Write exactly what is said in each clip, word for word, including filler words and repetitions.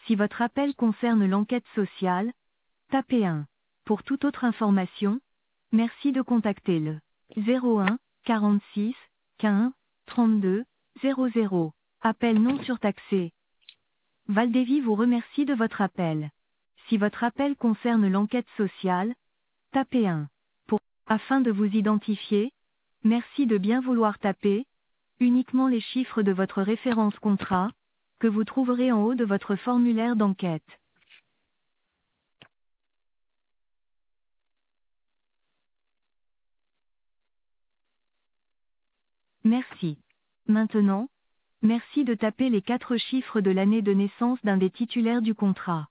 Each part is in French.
Si votre appel concerne l'enquête sociale, tapez un. Pour toute autre information, merci de contacter le zéro un quarante-six quinze trente-deux zéro zéro. Appel non surtaxé. Valdevi vous remercie de votre appel. Si votre appel concerne l'enquête sociale, tapez un. Pour, afin de vous identifier, merci de bien vouloir taper uniquement les chiffres de votre référence contrat, que vous trouverez en haut de votre formulaire d'enquête. Merci. Maintenant, merci de taper les quatre chiffres de l'année de naissance d'un des titulaires du contrat.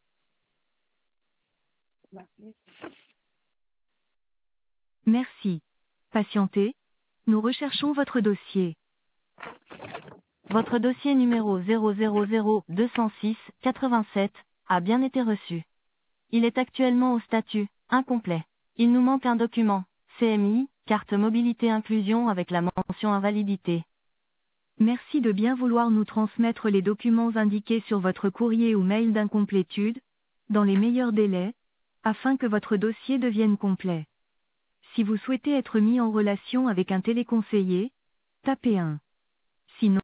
Merci. Patientez. Nous recherchons votre dossier. Votre dossier numéro zéro zéro zéro deux zéro six quatre-vingt-sept a bien été reçu. Il est actuellement au statut incomplet. Il nous manque un document, C M I, carte mobilité inclusion avec la mention invalidité. Merci de bien vouloir nous transmettre les documents indiqués sur votre courrier ou mail d'incomplétude, dans les meilleurs délais, afin que votre dossier devienne complet. Si vous souhaitez être mis en relation avec un téléconseiller, tapez un. Sinon,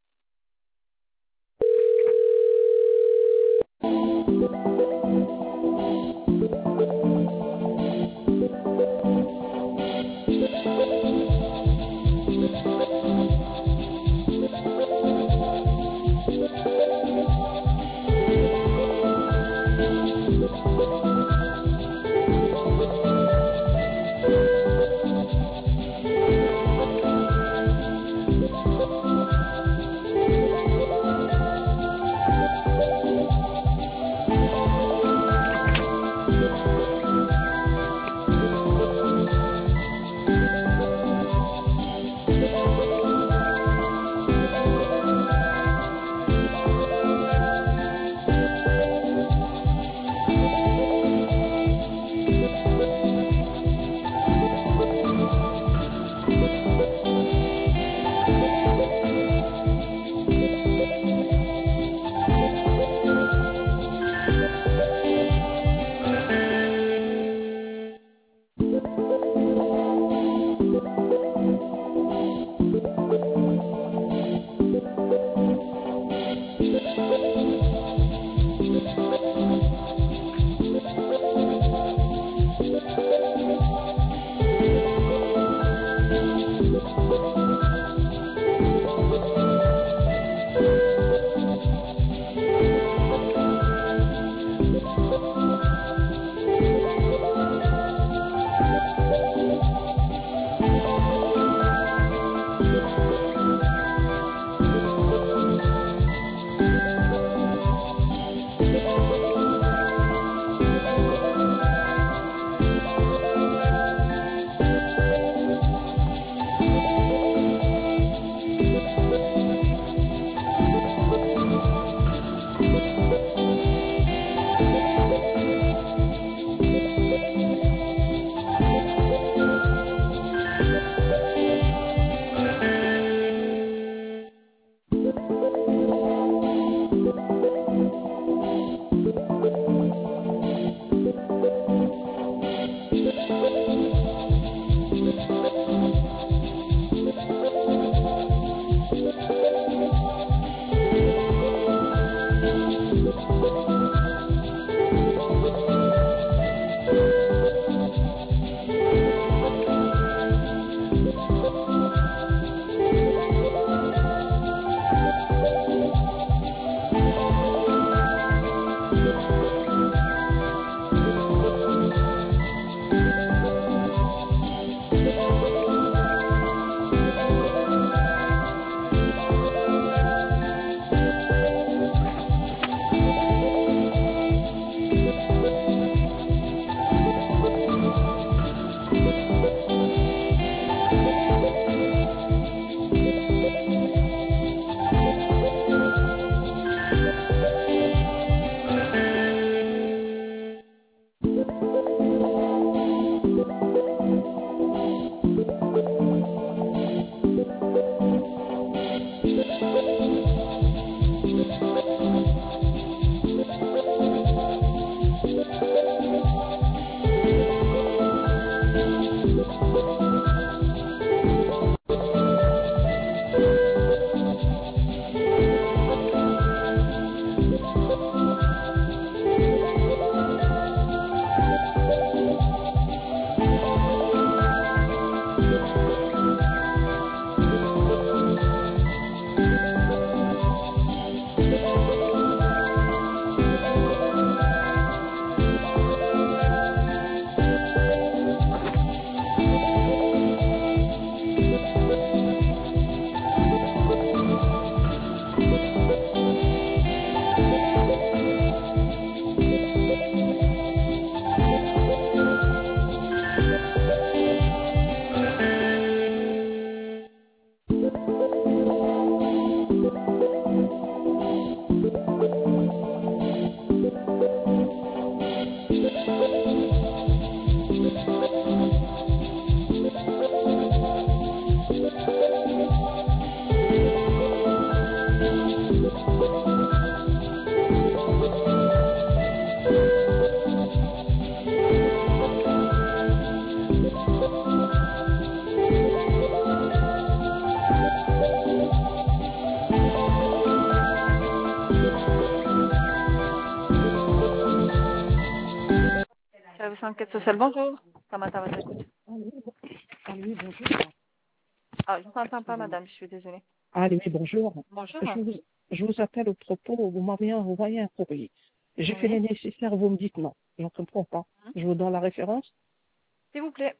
Service enquête sociale, bonjour. Samantha, votre écoute. Ah oui, bon- ah oui, bonjour. Ah, je ne vous entends pas, Excusez-moi. madame, je suis désolée. Ah oui, bonjour. Bonjour. Je vous, je vous appelle au propos, vous m'avez envoyé un courrier. J'ai fait Oui. le nécessaire, vous me dites non. Je ne comprends pas. Je vous donne la référence S'il vous plaît.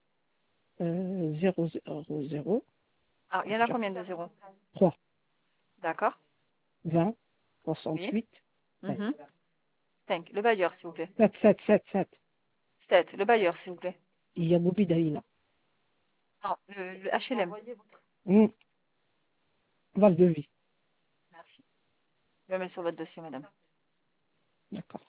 euh, zéro zéro zéro Ah, il y en a combien de zéros? trois D'accord. vingt Oui. soixante-huit Mhm. cinq. Le bailleur, s'il vous plaît. sept sept sept sept. sept. Le bailleur, s'il vous plaît. Il y a Bobby Daïla. Non, le, le H L M. Hum, Val de vie. Merci. Je vais mettre sur votre dossier, madame. D'accord.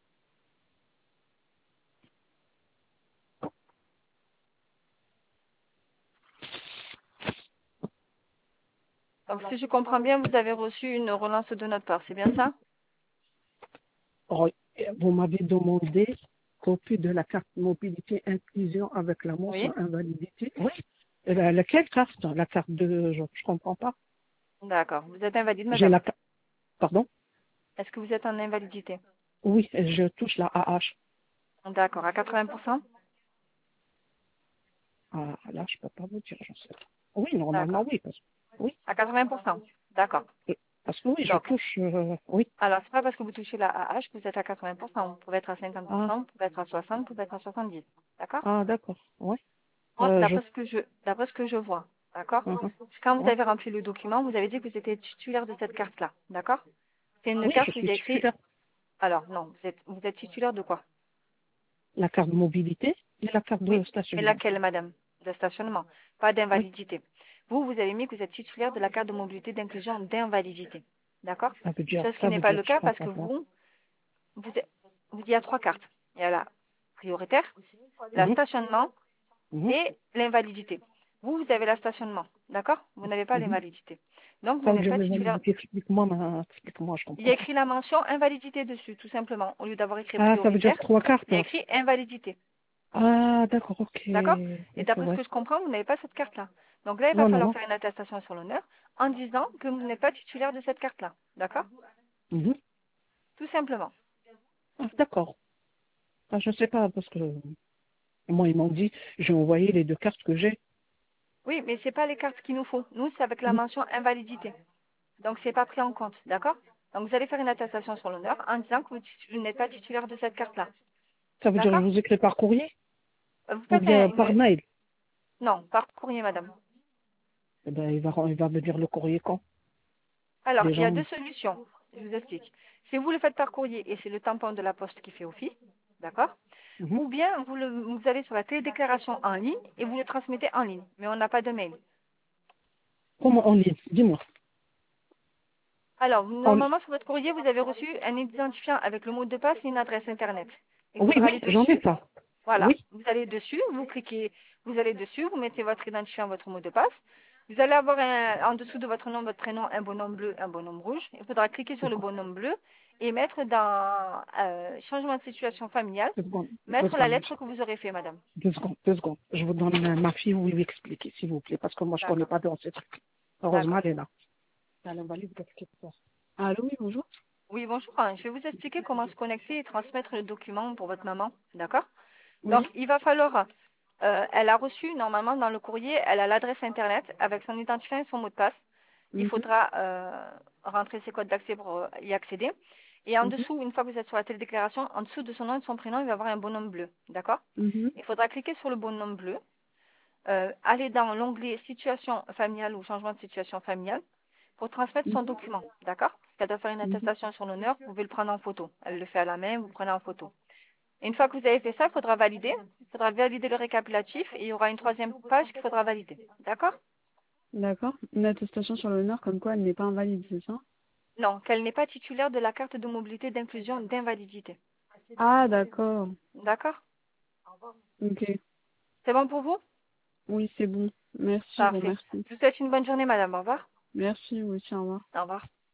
Donc, si je comprends bien, vous avez reçu une relance de notre part, c'est bien ça? Oh, et vous m'avez demandé copie de la carte mobilité inclusion avec la Oui. mention invalidité. Oui. Et la- laquelle carte? La carte de, je, je comprends pas. D'accord. Vous êtes invalide, J'ai madame. la carte. Pardon? Est-ce que vous êtes en invalidité? Oui, je touche la A H. D'accord. À quatre-vingts pour cent? Ah, là, je peux pas vous dire, j'en sais pas. Oui, normalement, D'accord. oui. Parce, oui, À quatre-vingts pour cent. D'accord. parce que oui, je Donc, touche, euh, oui. alors, c'est pas parce que vous touchez la A H que vous êtes à quatre-vingts pour cent. Vous pouvez être à cinquante pour Ah, cent, vous pouvez être à soixante pour cent, vous pouvez être à soixante-dix pour cent. D'accord? ah, d'accord. Oui. Moi, Euh, je, d'après ce que je, d'après ce que je vois. D'accord? mhm, Quand vous ouais. avez rempli le document, vous avez dit que vous étiez titulaire de cette carte-là. D'accord? C'est une Oui, je carte où il suis y a écrit, titulaire. alors, non, vous êtes, vous êtes titulaire de quoi? La carte de mobilité et la carte de Oui. Mais stationnement. laquelle, madame? De stationnement. Pas Oui, d'invalidité. Vous, vous avez mis que vous êtes titulaire de la carte de mobilité d'inclusion d'invalidité. D'accord? ça veut dire, Chose qui ça n'est veut pas dire, le je cas parce que comprends pas. vous, vous, êtes- vous, il y a trois cartes. Il y a la prioritaire, la Mhm, stationnement mhm, et l'invalidité. Vous, vous avez la stationnement, d'accord? Vous n'avez pas mhm. l'invalidité. Donc, vous Ça veut n'êtes dire pas titulaire. l'invalidité, explique-moi, ma- explique-moi, je Il y a comprends pas. écrit la mention invalidité dessus, tout simplement. Au lieu d'avoir écrit Ah, ça veut dire prioritaire, trois cartes. il y a écrit invalidité, Ah, d'accord, ok. d'accord? Et Ok, d'après ce ouais. que je comprends, vous n'avez pas cette carte-là. Donc là, il va Non, non, falloir non. faire une attestation sur l'honneur en disant que vous n'êtes pas titulaire de cette carte-là, d'accord? Mhm. Tout simplement. Ah, d'accord. Ah, je sais pas, parce que moi, ils m'ont dit, j'ai envoyé les deux cartes que j'ai. Oui, mais c'est pas les cartes qu'il nous faut. Nous, c'est avec la Mhm. mention invalidité. Donc, c'est pas pris en compte, d'accord? Donc, vous allez faire une attestation sur l'honneur en disant que vous, titu- vous n'êtes pas titulaire de cette carte-là, Ça veut dire, je d'accord? vous écris par courrier Euh, Vous ou faites un, bien par une- mail. non, par courrier, madame. Eh ben, il va, il va me dire le courrier quand. Alors, il y Déjà, a deux solutions. Je vous explique. Si vous le faites par courrier et c'est le tampon de la poste qui fait office, d'accord? mhm. Ou bien vous, le, vous allez sur la télédéclaration en ligne et vous le transmettez en ligne. Mais on n'a pas de mail. Comment en ligne? Dis-moi. Alors, En li- normalement, sur votre courrier, vous avez reçu un identifiant avec le mot de passe et une adresse Internet. Il Oui, faudra oui, aller j'en ai dessus. ça. Voilà. Oui. Vous allez dessus, vous cliquez, vous allez dessus, vous mettez votre identifiant, votre mot de passe. Vous allez avoir un- en dessous de votre nom, votre prénom, un bonhomme bleu, un bonhomme rouge. Il faudra cliquer sur le D'accord. bonhomme bleu et mettre dans euh, changement de situation familiale, Deux secondes. Deux mettre la secondes. lettre que vous aurez fait, madame. Deux secondes. Deux secondes. Je vous donne euh, ma fille, oui, lui expliquer, s'il vous plaît, parce que moi, je connais D'accord. pas dans ces trucs. Heureusement, D'accord. elle est là. C'est à l'invalide, qu'est-ce qu'elle fait? Allô, oui, bonjour. Oui, bonjour. Je vais vous expliquer comment se connecter et transmettre le document pour votre maman. D'accord? Oui. Donc, il va falloir, euh, elle a reçu normalement dans le courrier, elle a l'adresse internet avec son identifiant et son mot de passe. Il Mhm. faudra euh, rentrer ses codes d'accès pour euh, y accéder. Et en Mhm. dessous, une fois que vous êtes sur la télédéclaration, en dessous de son nom et de son prénom, il va y avoir un bonhomme bleu. D'accord? Mhm. Il faudra cliquer sur le bonhomme bleu, euh, aller dans l'onglet situation familiale ou changement de situation familiale pour transmettre son Mhm. document. D'accord? Parce qu'elle doit faire une Mhm. attestation sur l'honneur, vous pouvez le prendre en photo. Elle le fait à la main, vous le prenez en photo. Et une fois que vous avez fait ça, il faudra valider. Il faudra valider le récapitulatif et il y aura une troisième page qu'il faudra valider. D'accord? D'accord. Une attestation sur l'honneur comme quoi elle n'est pas invalide, c'est ça? Non, qu'elle n'est pas titulaire de la carte de mobilité d'inclusion d'invalidité. Ah, d'accord. D'accord? Ok. C'est bon pour vous? Oui, c'est bon. Merci, je vous Parfait. remercie. Je vous souhaite une bonne journée, madame. Au revoir. Merci, oui, au revoir. Au revoir.